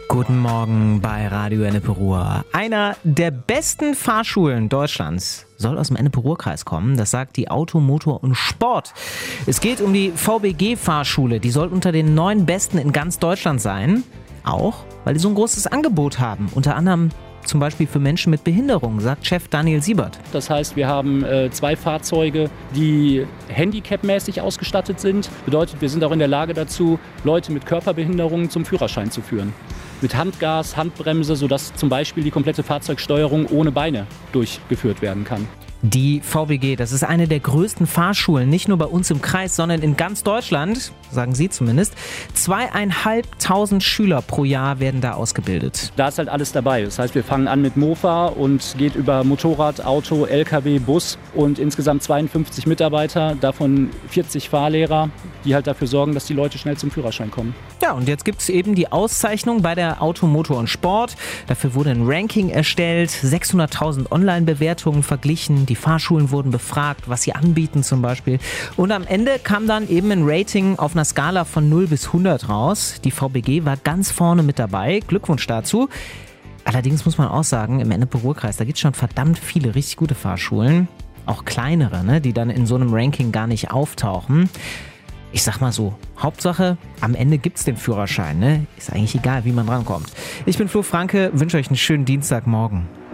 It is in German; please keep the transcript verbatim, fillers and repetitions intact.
Guten Morgen bei Radio Ennepe-Ruhr. Einer der besten Fahrschulen Deutschlands soll aus dem Ennepe-Ruhr-Kreis kommen. Das sagt die Auto, Motor und Sport. Es geht um die V B G-Fahrschule. Die soll unter den neun besten in ganz Deutschland sein. Auch, weil die so ein großes Angebot haben. Unter anderem zum Beispiel für Menschen mit Behinderung, sagt Chef Daniel Siebert. Das heißt, wir haben äh, zwei Fahrzeuge, die handicapmäßig ausgestattet sind. Bedeutet, wir sind auch in der Lage dazu, Leute mit Körperbehinderungen zum Führerschein zu führen. Mit Handgas, Handbremse, sodass zum Beispiel die komplette Fahrzeugsteuerung ohne Beine durchgeführt werden kann. Die V B G, das ist eine der größten Fahrschulen, nicht nur bei uns im Kreis, sondern in ganz Deutschland, sagen sie zumindest. Zweieinhalbtausend Schüler pro Jahr werden da ausgebildet. Da ist halt alles dabei. Das heißt, wir fangen an mit Mofa und geht über Motorrad, Auto, L K W, Bus und insgesamt zweiundfünfzig Mitarbeiter, davon vierzig Fahrlehrer, die halt dafür sorgen, dass die Leute schnell zum Führerschein kommen. Ja, und jetzt gibt es eben die Auszeichnung bei der Auto, Motor und Sport. Dafür wurde ein Ranking erstellt, sechshunderttausend Online-Bewertungen verglichen. Die Fahrschulen wurden befragt, was sie anbieten zum Beispiel. Und am Ende kam dann eben ein Rating auf einer Skala von null bis hundert raus. Die V B G war ganz vorne mit dabei. Glückwunsch dazu. Allerdings muss man auch sagen, im Ennepe-Ruhr-Kreis, da gibt es schon verdammt viele richtig gute Fahrschulen. Auch kleinere, ne, die dann in so einem Ranking gar nicht auftauchen. Ich sag mal so, Hauptsache, am Ende gibt's den Führerschein, ne? Ist eigentlich egal, wie man rankommt. Ich bin Flo Franke, wünsche euch einen schönen Dienstagmorgen.